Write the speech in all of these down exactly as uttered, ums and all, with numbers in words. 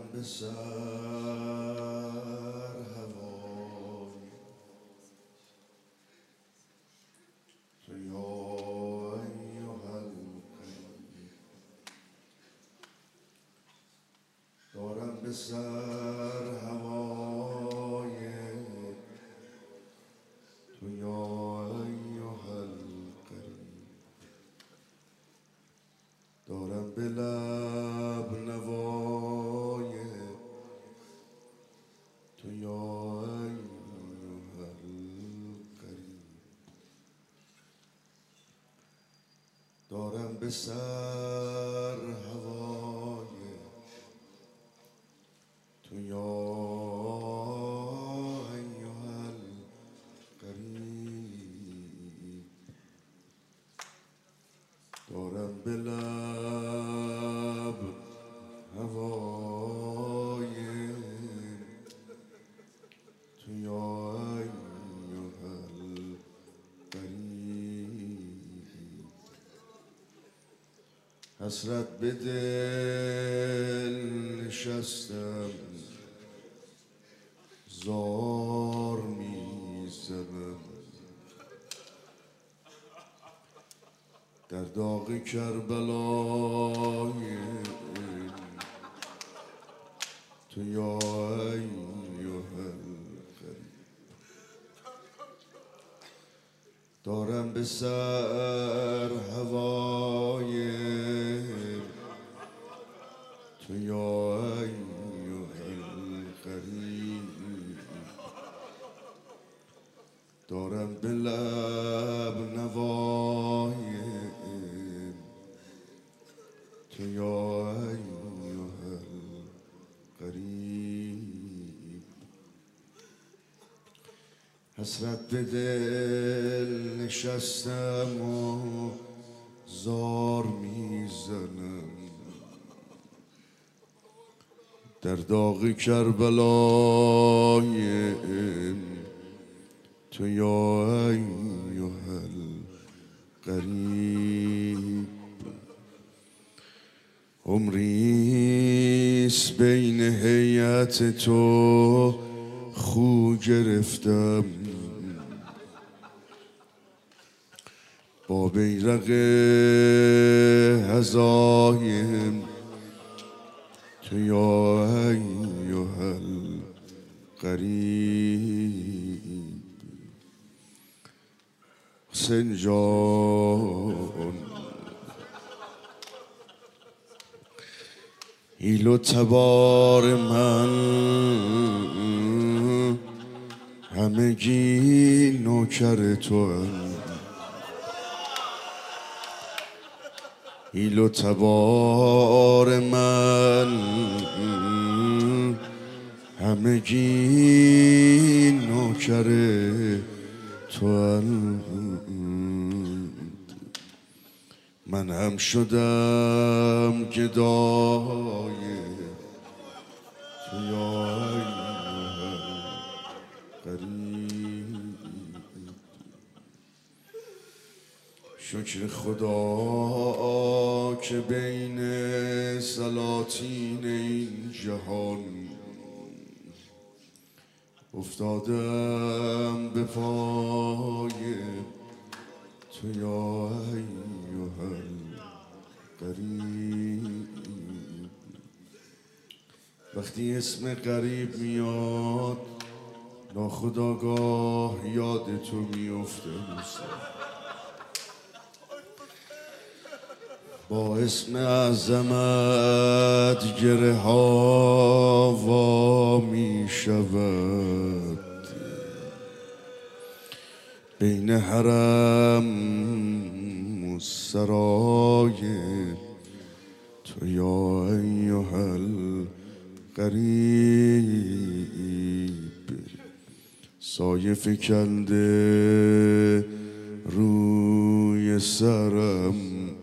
به سر هوای تو یا ایها القریب دارم به سر هوای تو یا ایها القریب دارم به لب نوای تو یا ایها القریب دارم به سر هوای تو یا ایها القریب دارم به لب هوای تو یا ایها القریب حسرت به دل نشستم زار میزنم در داغ کربلای تو یا ایها القریب دارم به سر هوای تو یا ایها القریب دارم به لب نوای تو یا ایها القریب حسرت به دل نشستم و زار میزنم در داغ کربلای تو یا ایها القریب عمریست بین هیئت تو خو گرفتم با بیرق هزایم تو یا ایها القریب حسین جان حیل و تبار من همگی نوکر تو حیل و تبار من همگی نوکر تو من هم شدم گدای تو یا ایها القریب شکر خدا که بین سلاطین این جهان افتادم به پای تو یا ایها القریب وقتی اسم قریب میاد ناخودآگاه یاد تو میفته با اسم عظمت گره ها وا می شود بین حرم و سرای تو یا ایها القریب سایه فکنده روی سرم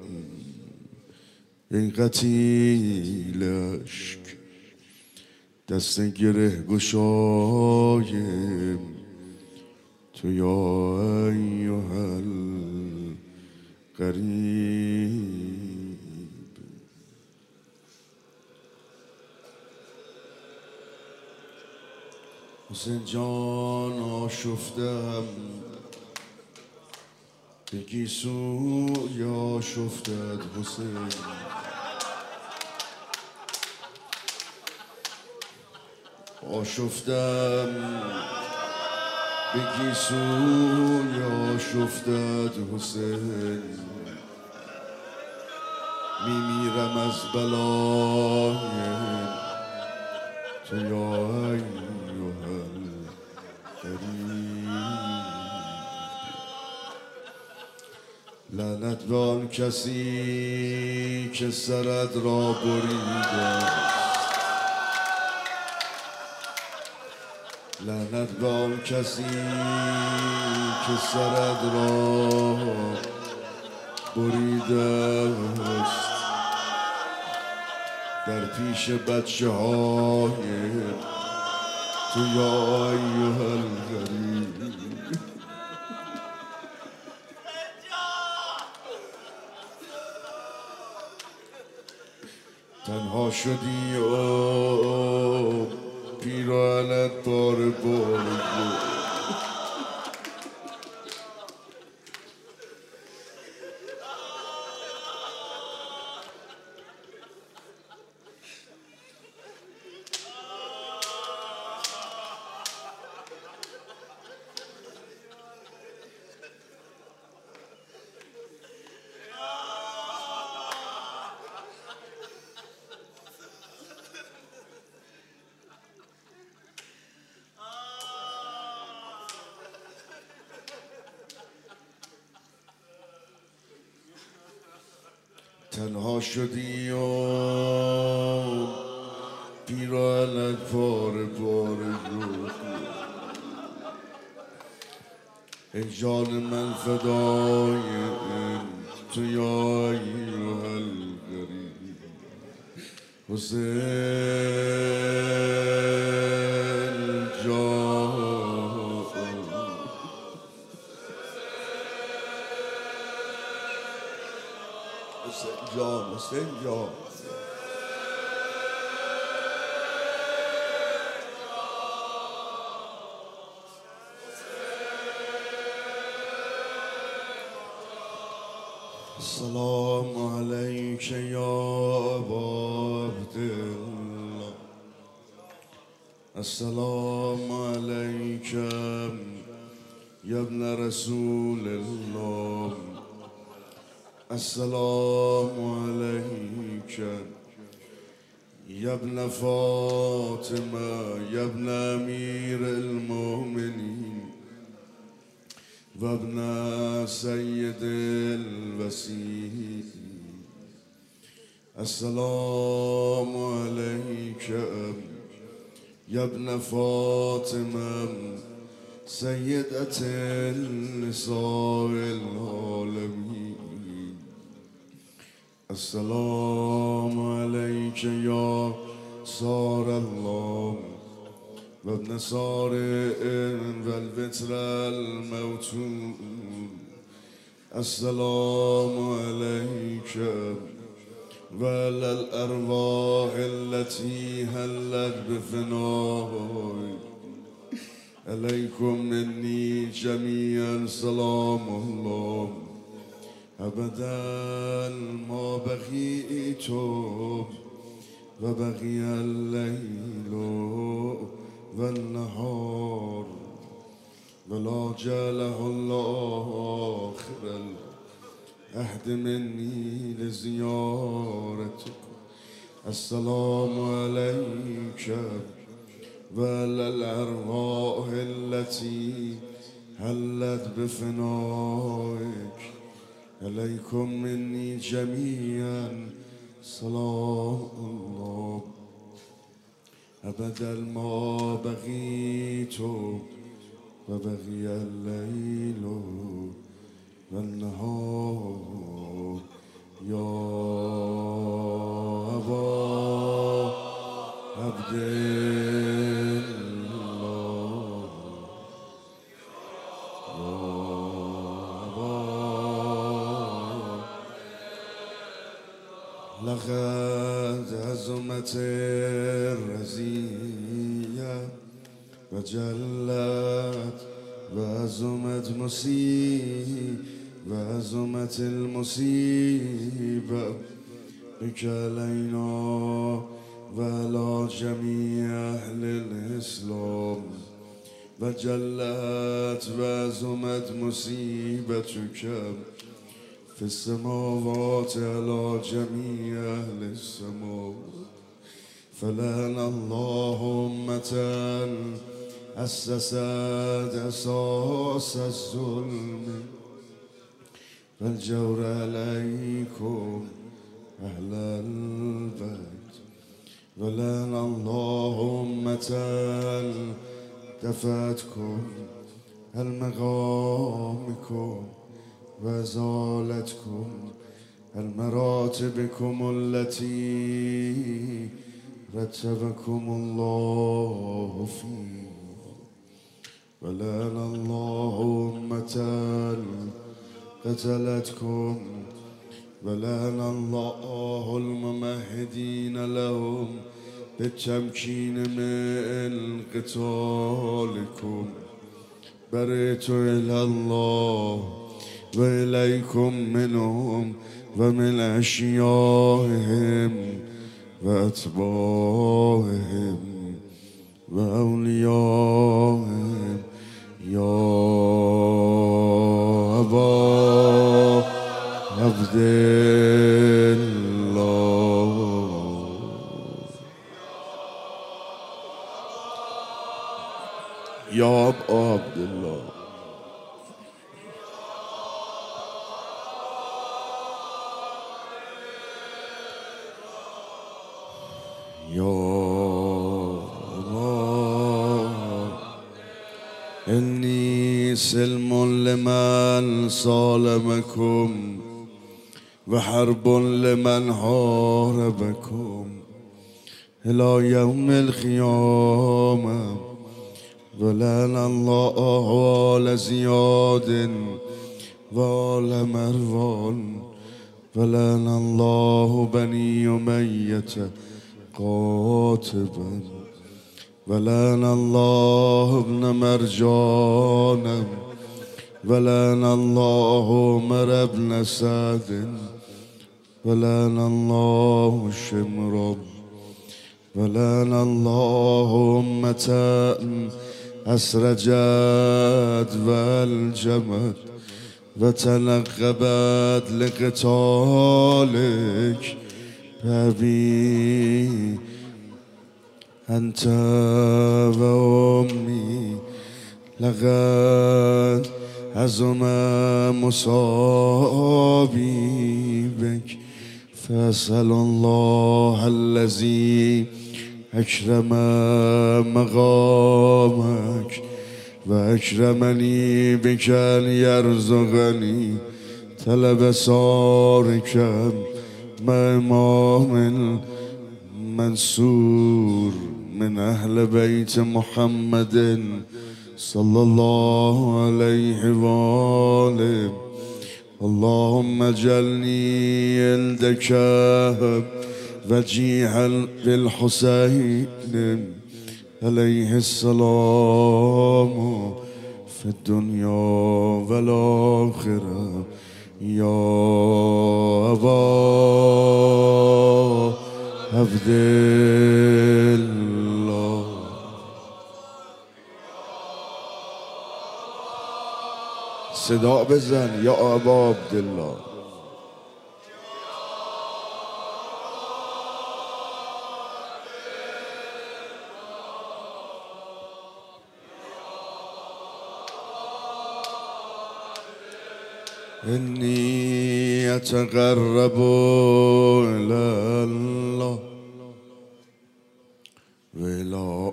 این قتیل اشک دست گره گشایم تو یا ایها القریب حسین جان آشفتم به گیسوی آشفتد حسین آشفتم به گیسوی آشفتد حسین میمیرم از بلای تو یا ایها الغریب لعنت به آن کسی که سرت را بریده لعنت به آن کسی که سرت را بریده است در پیش بچه های تو یا ایها الغریب تنها شدی و پیراهنت بار بار تنها شدی و پیراهنت پاره پاره شد ای جان من فدای تو یا ایها الغریب حسین جان حسین جان حسین جان السلام علیک یا ابا عبدالله السلام علیک یا ابن رسول الله السلام علیک یا ابن فاطمه یا ابن امیر المؤمنین و ابن سید الوصی السلام علیک یا ابن فاطمه سیدة النساء العالمین السلام علیک یا سار الله و ابن سارع و الوتر الموتون السلام علیک و الارواح التي هلت بفنائك علیکم منی جمیعا سلام الله ابدا ما بقیت و بقی اللیل و النهار ولا جعله الله آخر العهد مني لزيارتكم السلام عليك وعلى الأرواح التي هلت بفنائك عليكم مني جميعا سلام الله أبدا ما بقيت وبقي الليل والنهار يا أبا عبد الله يا أبا لقد هزمت الرزية وجلت وعظمت مصيبة وعظمت المصيبة بك علينا وعلى جميع أهل الإسلام وجلت وعظمت مصيبتك في السماوات على جميع أهل السماوات فلعن الله أمة أسست أساس الظلم والجور عليكم أهل البيت ولعن الله أمة دفعتكم المقامكم وزالتكم المراتبكم التي رتبكم الله فيه ولعن الله أمة قتلتكم ولعن الله الممهدين لهم بالتمكين من قتالكم برئت إلى الله وإليكم منهم ومن أشيائهم وأتباعهم وأوليائهم يا أبا عبد الله يا أبا عبد الله يا الله إني سلم لمن صالمكم وحرب لمن حاربكم إلى يوم القيامة ولعن الله آل زياد وآل مروان ولعن الله بني أمية قاتبا ولعن الله ابن مرجان ولعن الله عمر بن سعد ولعن الله شمرا ولعن الله أمة أسرجت والجمت وتنقبت لقتالك أبي أنت وأمي لقد عظم مصابي بك فأسأل الله الذي أكرم مقامك وأكرمني بك أن يرزقني طلب سارك مع إمام منصور من أهل بيت محمد صلى الله عليه وآله اللهم اجعلني عندك وجيها بالحسين عليه السلام في الدنيا والآخرة يا أبا عبد الله صدا بزن يا أبا عبد الله إني أتقرب إلى الله وإلى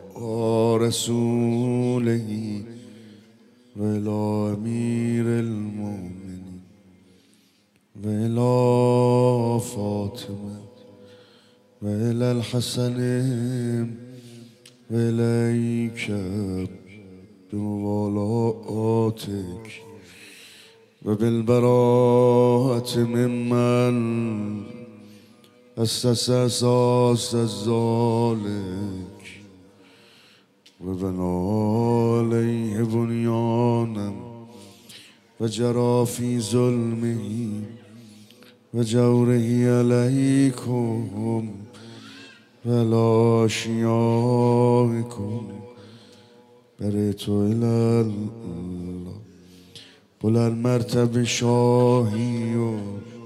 رسوله وإلى أمير المؤمنين وإلى فاطمة وإلى الحسن وإليك بموالاتك وبالبراءة ممن أسس أساس ذلك وبنى عليه بنيانا وجرى في ظلمه وجوره عليكم ولا شيائكم بريت إلى الله. بلند مرتبه شاهی و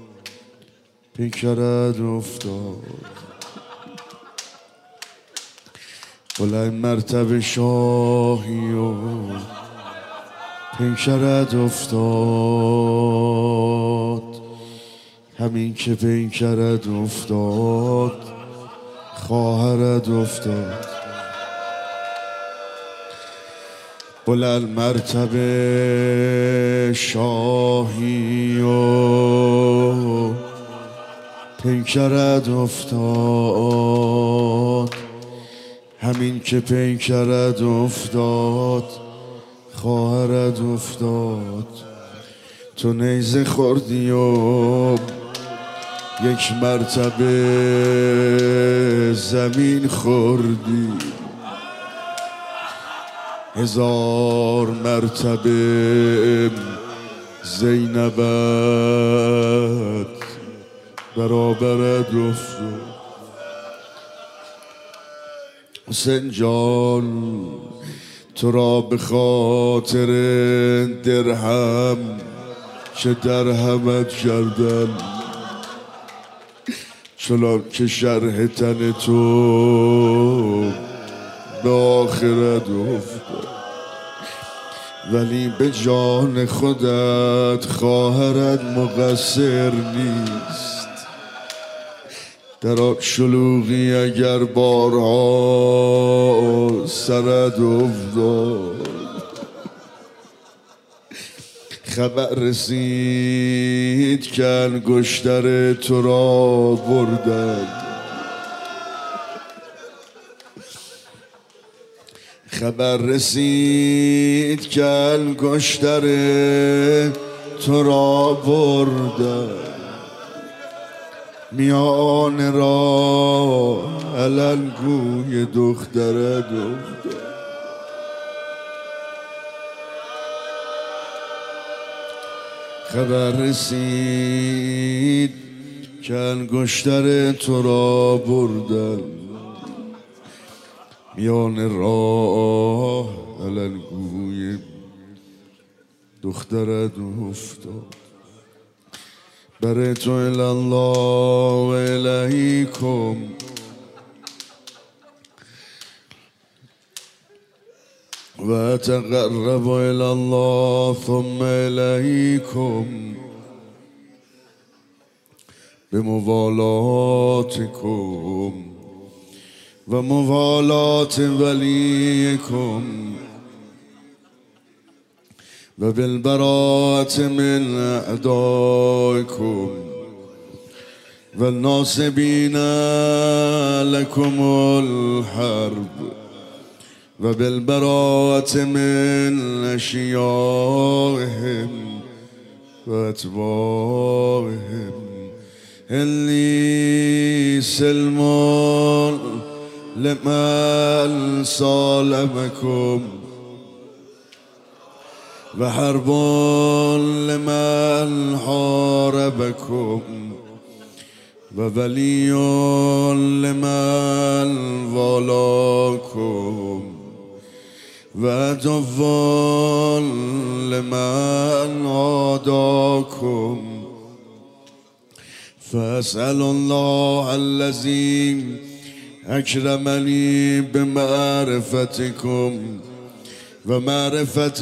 پیکرد افتاد، بلند مرتبه شاهی و پیکرد افتاد، همین که پیکرد افتاد خواهرد افتاد. بلند مرتبه شاهی و پیکرد افتاد، همین که پیکرد افتاد خواهرد افتاد. تو نیزه خوردی و یک مرتبه زمین خوردی، هزار مرتبه زینبت برابرت افتاد. حسین جان تو را به خاطر درهم چه درهمت کردم، چنان که شرح تن تو به آخرت افتاد. ولی به جان خودت خواهرت مقصر نیست. در آن شلوغی اگر بارها سرت افتاد، خبر رسید که انگشتر تو را بردن، خبر رسید که انگشتر تو را بردن. میان را علنگوی دخترت افتاد. خبر رسید که انگشتر تو را بردن، میان راه علنگوی دخترت افتاد. بريت إلى الله وإليكم وأتقرب إلى الله ثم إليكم بموالاتكم وموالاة وليكم وبالبراءة من أعدائكم والناصبين لكم الحرب وبالبراءة من أشيائهم وأتباعهم إني سلم لمن صالمكم وحرب لمن حاربكم وولي لمن والاكم وعدو لمن عاداكم. فأسأل الله الذي أكرمني بمعرفتكم ومعرفة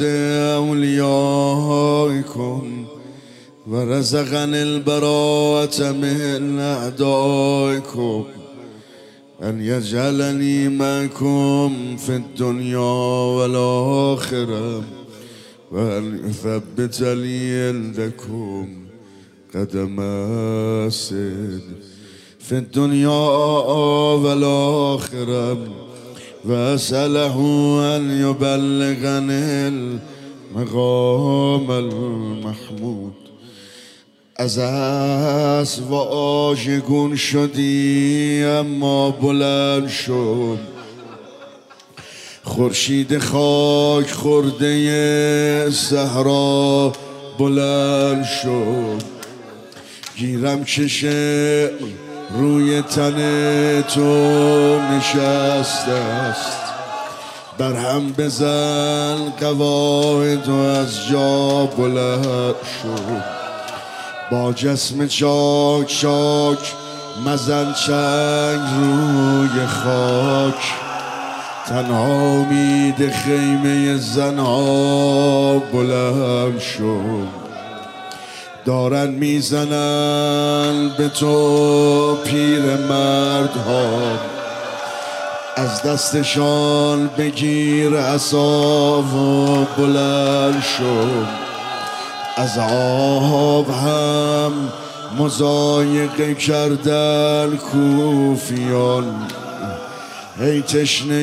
أوليائكم ورزقني البراءة من أعدائكم أن يجعلني معكم في الدنيا والآخرة وأن يثبت لي عندكم قدم صدق في الدنيا والآخرة وأسأله أن يبلغني المقام المحمود. از اسب و آژگون شدی اما بلند شد، خورشید خاک خورده صحرا بلند شد، گیرم چشم روی تن تو نشسته است. برهم بزن قواعد و از جا بلند شد، با جسم چاک چاک مزن چنگ روی خاک. تنها امید خیمه زنها بلند شد، دارن میزنن به تو پیر مردها. از دستشان بگیر عصا و بلند شد. از آب هم مضایقه کردن کوفیان. ای تشنه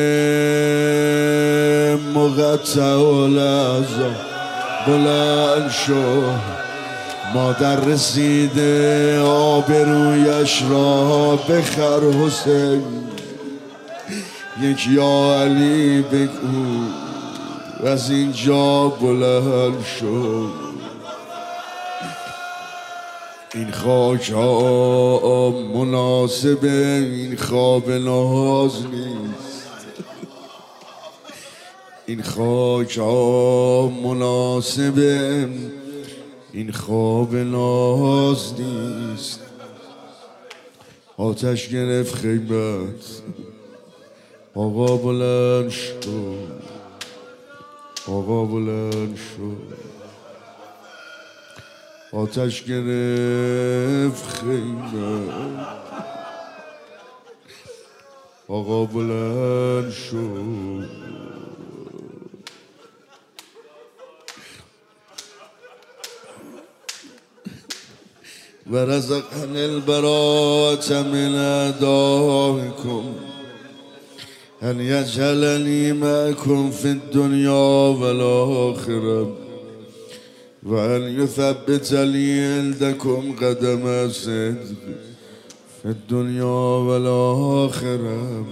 مقطع العزا بلند شد. مادر رسیده آبرویش را بخر حسین. یک یا علی بگو از اینجا بلند شد. این خاک ها مناسب این خواب ناز نیست. این خاک ها مناسب این خواب ناز نیست. آتش گرفت خیمت، آقا بلند شد، آقا بلند شد. آتش گرفت خیمت، آقا بلند شد. و رزقنا البراءة من أعدائكم أن يجعلني معكم في الدنيا والآخرة وأن يثبت لي عندكم قدم صدق في الدنيا والآخرة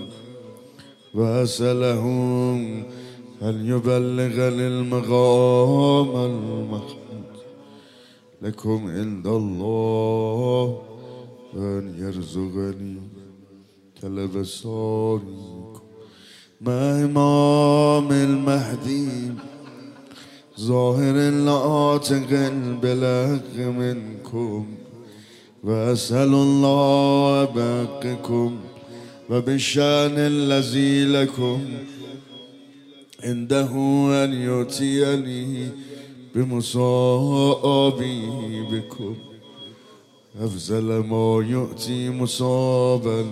وأسألهم أن يبلغني المقام المحمود لكم عند الله وأن يرزقني طلب صالحكم مع إمام المهدي ظاهر ناطق بالحق منكم وأسأل الله بحقكم وبالشأن الذي لكم عنده أن يؤتيني بمصابي بكم أفضل ما يؤتي مصابا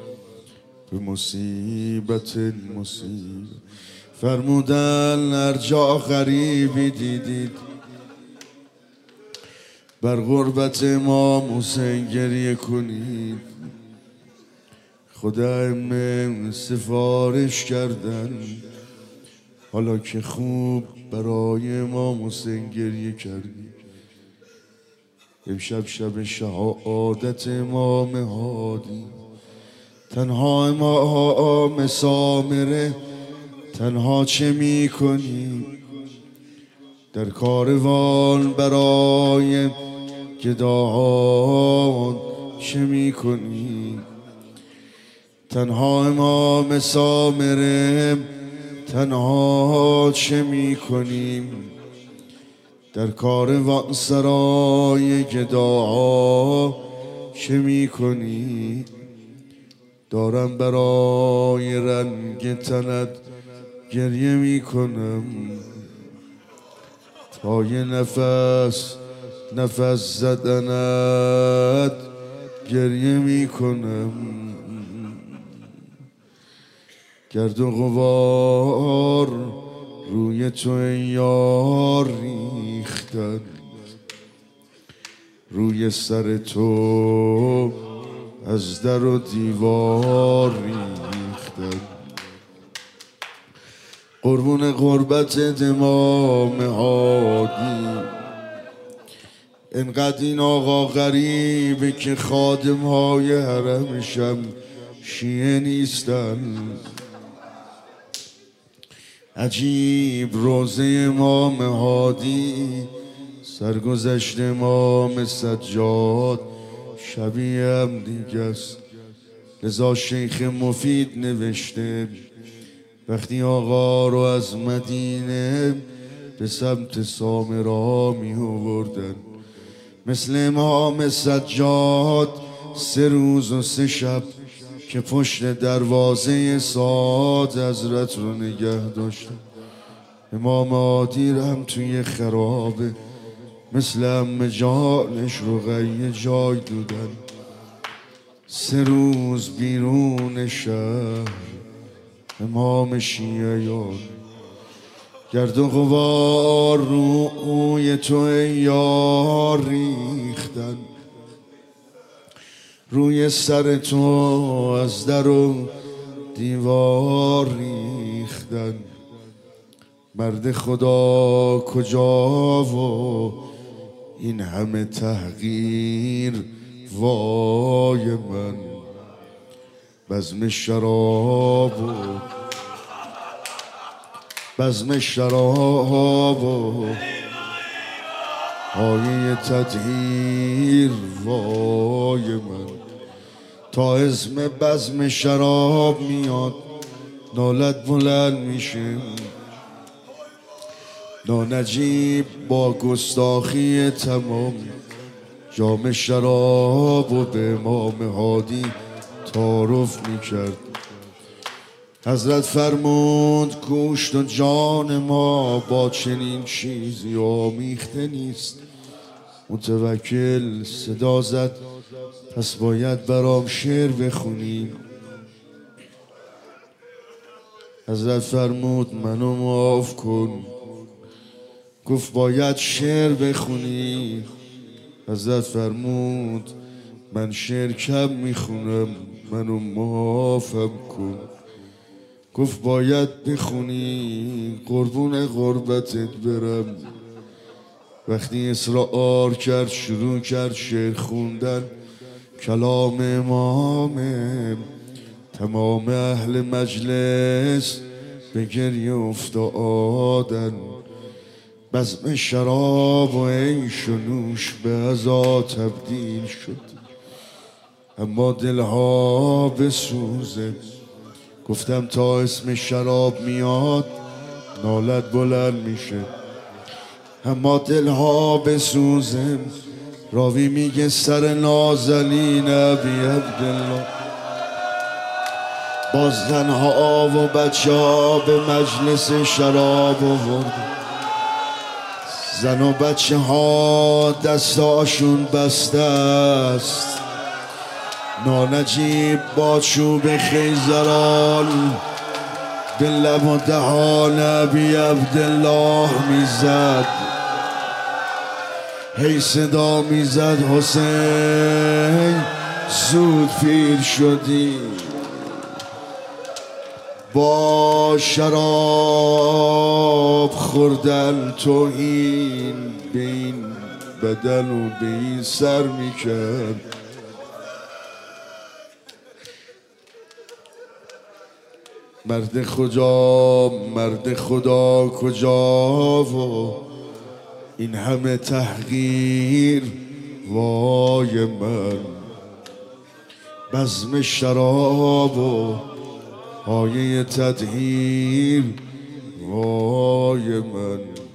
بمصیبت مصیبت. فرمودن هر جا غریبی دیدید بر غربت امام حسین گریه کنید. خدا ائمه سفارش کردن حالا که خوب برای امام حسین گریه کردید. امشب شب شهادت امام هادی، تنها امام سامره تنها چه می کنی؟ در کاروان برای گداهان چه می کنی؟ تنها امام سامره تنها چه می کنیم؟ در کاروان سرای گداها چه می کنی؟ دارم برای رنگ تنت گریه می کنم تا یه نفس نفس زدنت گریه می کنم. گرد و غبار روی تو یار ریختن، روی سر تو از در و دیوار ریختن. قربون قربت امام هادی، انقدر این آقا غریبه که خادم های حرمشم شیعه نیستن. عجیب روزه امام هادی، سرگذشت امام سجاد شبیه هم دیگه است. لذا شیخ مفید نوشته وقتی آقا رو از مدینه به سمت سامرا می آوردن، مثل امام سجاد سه روز و سه شب که پشت دروازه سعاد حضرت رو نگه داشتن. امام هادی هم توی خرابه مثل ام جانش رو غیه جای دودن. سه روز بیرون شهر امام شیعیان گرد و غبار روی تو ای یار ریختن، روی سر تو از در و دیوار ریختن. مرد خدا کجا و این همه تحقیر وای من، بزم شراب و بزم شراب و پایه تطهیر وای من. تا اسم بزم شراب میاد نالت بلند میشه. نانجیب با گستاخی تمام جام شراب و به امام هادی تعارف میکرد. حضرت فرمود گوشت و جان ما با چنین چیزی آمیخته نیست. متوکل صدا زد پس باید برام شعر بخونی. حضرت فرمود منو معاف کن. گفت باید شعر بخونی. حضرت فرمود من شعر کم میخونم، منو معافم کن. گفت باید بخونی قربون غربتت برم. وقتی اصرار کرد شروع کرد شعر خوندن کلام امامه، تمام اهل مجلس به گریه افتادن. بزم شراب و عیش و نوش به عزا تبدیل شد، اما دلها بسوزه. گفتم تا اسم شراب میاد نالت بلند میشه، اما دلها بسوزه. راوی میگه سر نازنین ابی عبدالله باز زنها و بچه ها به مجلس شراب آورد. زن و بچه ها دستاشون بسته است. نانجیب با چوب خیزران به لب و دهان ابی عبدالله میزد. هی صدا میزد حسین زود پیر شدی. با شراب خوردن توهین به این بدن و به این سر میکرد. مرد خدا مرد خدا کجا و این همه تحقیر وای من. بزم شراب و پایه تطهیر وای من.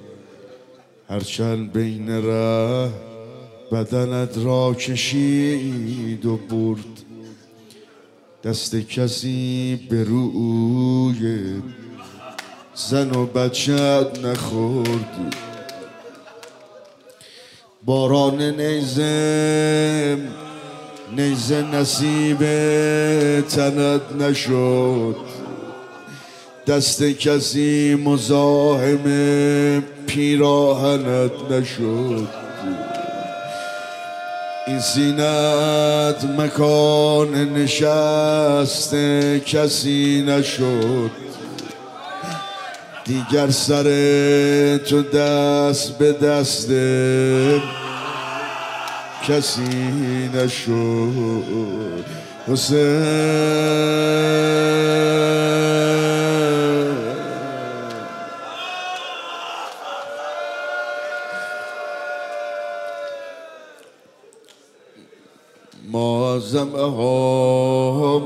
هرچند بین ره بدنت را کشید و برد، دست کسی به روی زن و بچت نخورد. باران نیزه نیزه نصیب تنت نشد، دست کسی مزاحم پیراهنت نشد. این سینت مکان نشست کسی نشد، دیگر سر تو دست به دست کسی نشد. حسین وعظمها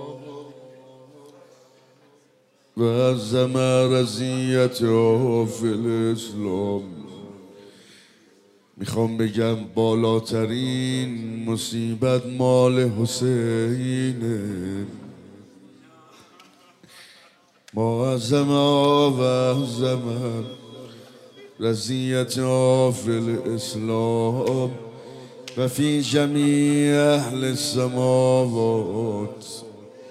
وعظم رضیتها فی الاسلام. میخوام بگم بالاترین مصیبت مال حسینه. معظم و عظم رضیتها فی الاسلام و فی جمیع اهل السماوات.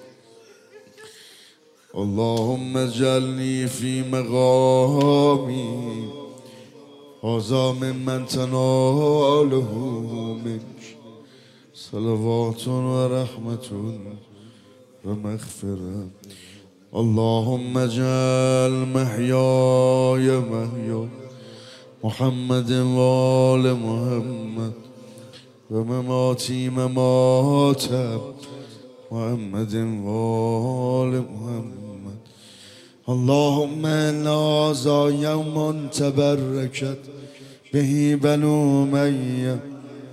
اللهم اجعلني في مقامي هذا ممن تناله منك صلوات ورحمة ومغفرة. اللهم اجعل محياي محيا محمد وآل محمد ومماتي ممات محمد وآل محمد. اللهم إن هذا يوم تبركت به بنو أمية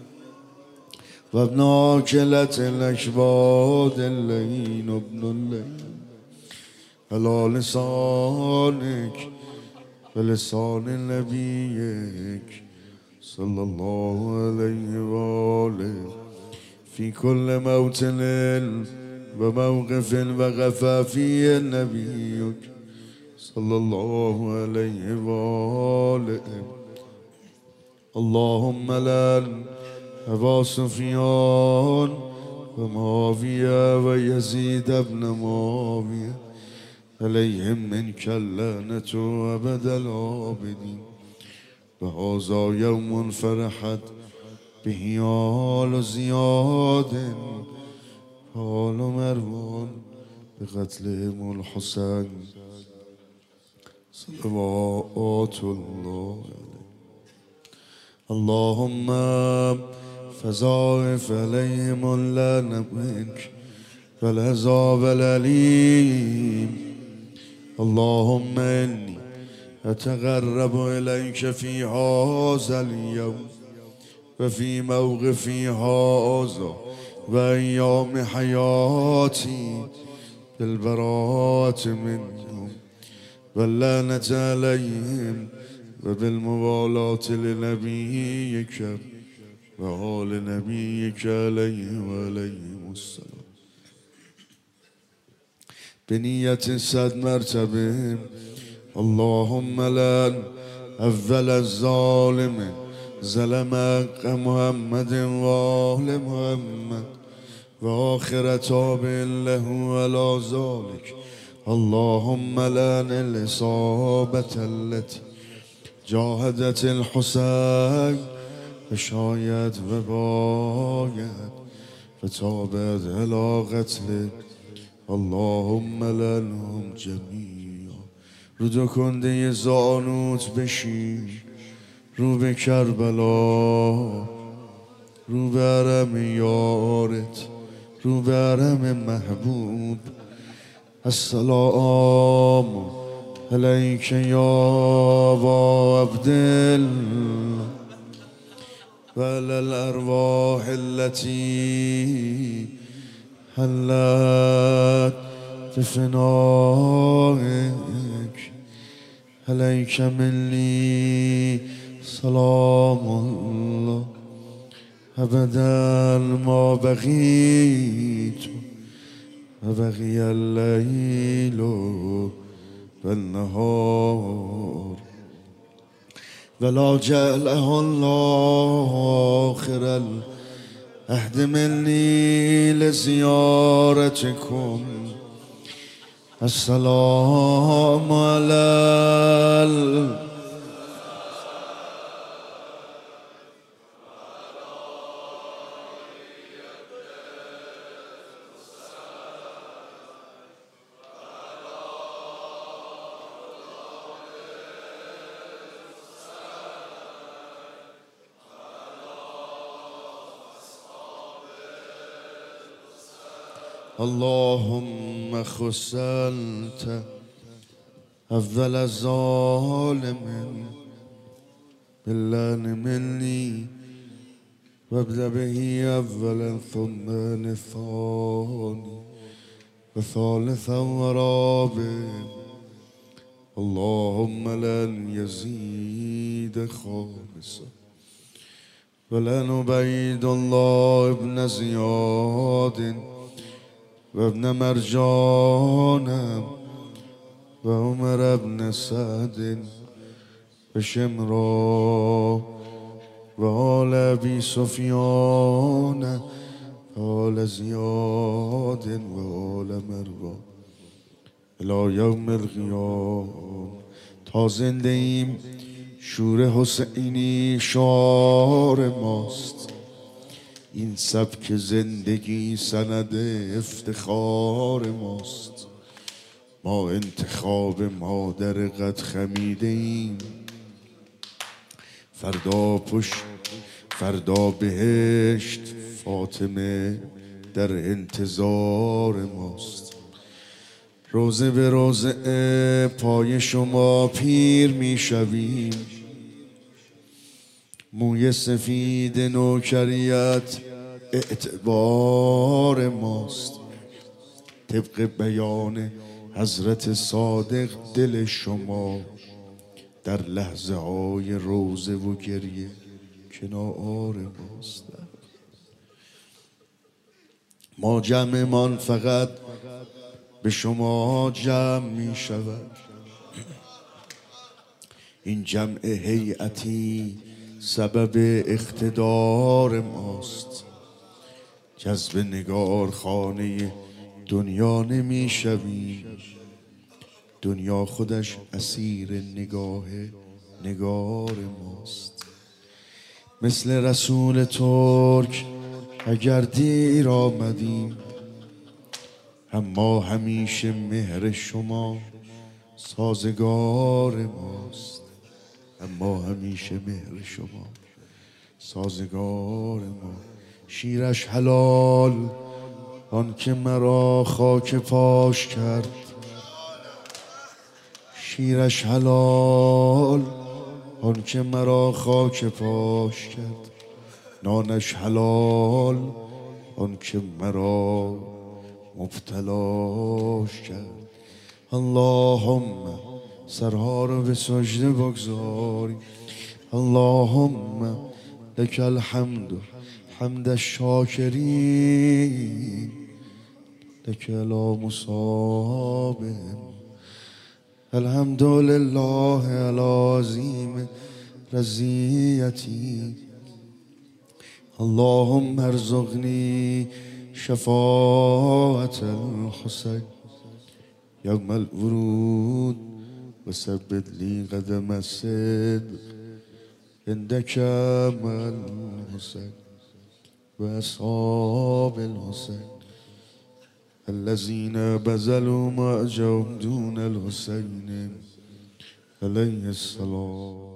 وابن عاقلة الأكباد اللين وابن اللين على لسانك ولسان نبيك صلى الله عليه وآله في كل موطن وموقف وقف فيه نبيك صلى الله عليه وآله. اللهم لن أبا سفيان ومعاوية ويزيد بن معاوية عليهم منك اللعنة أبد العابدين. وهذا يوم فرحت به آل زياد آل مروان بقتلهم الحسين صلوات الله عليه. اللهم فضاعف عليهم اللعنة منك والعذاب الأليم. اللهم إني أتقرب إليك في هذا اليوم وفي موقفي هذا وأيام حياتي بالبراءة منهم واللعنة عليهم وبالموالاة لنبيك وآل نبيك عليه وعليهم السلام. بنية صد مرتبه. اللهم لن أول الظالم ظلم حق محمد وآل محمد وآخر تابع له على ذلك. اللهم لن الإصابة التي جاهدت الحسين وشايد وبايد فتابت على قتله. اللهم لنهم جميعا. رو دو کنده زانوت بشین، رو به کربلا، رو به حرم یارت، رو به حرم محبوب. السلام علیک یا ابا عبدالله و علی الارواح التي حلت بفنائك. عليك مني سلام الله أبدا ما بقيت وبقي الليل والنهار ولا جعله الله آخر العهد مني لزيارتكم. السلام على اللهم خص أنت أفضل الظالم باللعن مني وابدأ به أولا ثم الثاني وثالثا ورابعا اللهم لن يزيد خامسا ولن عبيد الله ابن زياد وابن مرجان وعمر ابن سعد وشمرا وآل أبي سفيان وآل زياد وآل مروان الی یوم القیام. تا زنده ایم شور حسینی شعار ماست، این سبک زندگی سند افتخار ماست. ما انتخاب مادر قد خمیده ایم، فردا پشت فردا بهشت فاطمه در انتظار ماست. روزه به روزه پای شما پیر می شویم، موی سفید نوکریت اعتبار ماست. طبق بیان حضرت صادق دل شما در لحظه های روزه و گریه کنار ماست. ما جمعمان فقط به شما جمع می شود. این جمع هیئتی سبب اقتدار ماست. جذب نگار خانه دنیا نمی شویم، دنیا خودش اسیر نگاه نگار ماست. مثل رسول ترک اگر دیر آمدیم، اما همیشه مهر شما سازگار ماست. اما همیشه مهر شما سازگار ما. شیرش حلال آن که مرا خاک پاش کرد، شیرش حلال آن که مرا خاک پاش کرد. نانش حلال آن که مرا مبتلاش کرد. اللهم سرها رو به سجده بگذاریم. اللهم لك الحمد حمد الشاکرین لك لا مصاب. الحمد لله على عظیم رضیتی. اللهم ارزقنی شفاعة الحسين يوم الورود وثبت لي قدم الصدق عندك مع الحسين وأصحاب الحسين الذين بذلوا معجهم دون الحسين عليه السلام.